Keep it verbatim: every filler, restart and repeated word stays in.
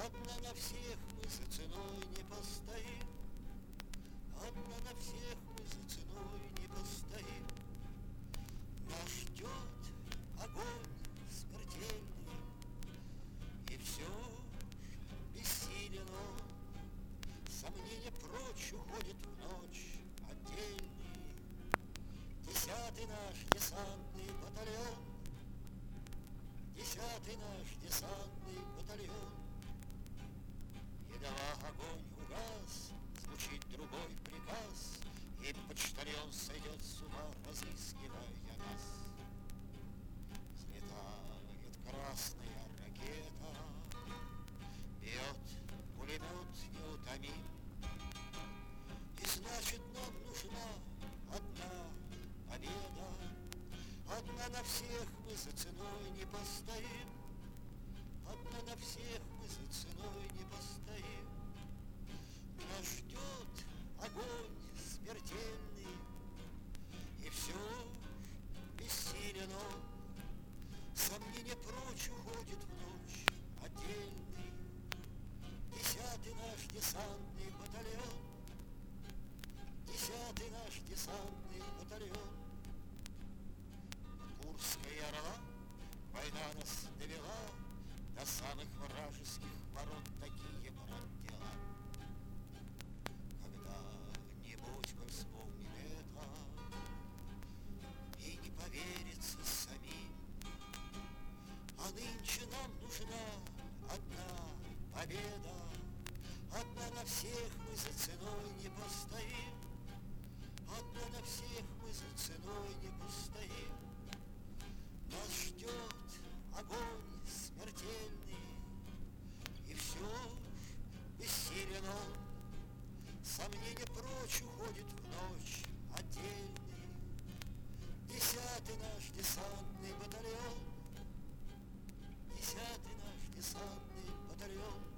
Одна на всех мы за ценой не постоим, Одна на всех мы за ценой не постоим. Нас ждет огонь смертельный, и все ж бессилен он. Сомнения прочь уходит в ночь отдельный. Десятый наш десантный батальон, Десятый наш десантный батальон. Едва огонь угас, звучит другой приказ, И почтальон сойдет с ума, разыскивая нас. Взлетает красная ракета, бьет пулемет неутомим. И значит, нам нужна одна победа. Одна на всех мы за ценой не постоим, Одна на всех мы за ценой не постоим. Нас ждет огонь смертельный, и все ж бессилен он. Сомнения прочь уходит в ночь отдельный. Десятый наш десантный батальон, Десятый наш десантный батальон. Курская орла война нас довела до самых вражеских ворот. Такие, брат, дела. Когда-нибудь мы вспомним это, и не поверится самим. А нынче нам нужна одна победа. Одна на всех мы за ценой не постоим, Одна на всех мы за ценой не постоим. Нас ждет огонь смертельный, и все ж бессилен он. Сомнения прочь уходит в ночь отдельный. Десятый наш десантный батальон, Десятый наш десантный батальон.